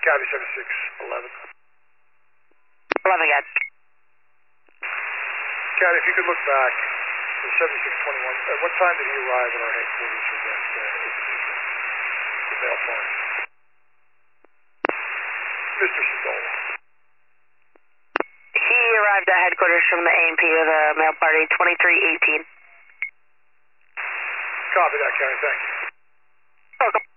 Copy 7611. 11 again. Copy, if you could look back to 7621, at what time did he arrive at our headquarters with that individual, the male party? Mr. Sandola. He arrived at headquarters from the A&P with a male party, 2318. Copy that, County. Thank you. Welcome.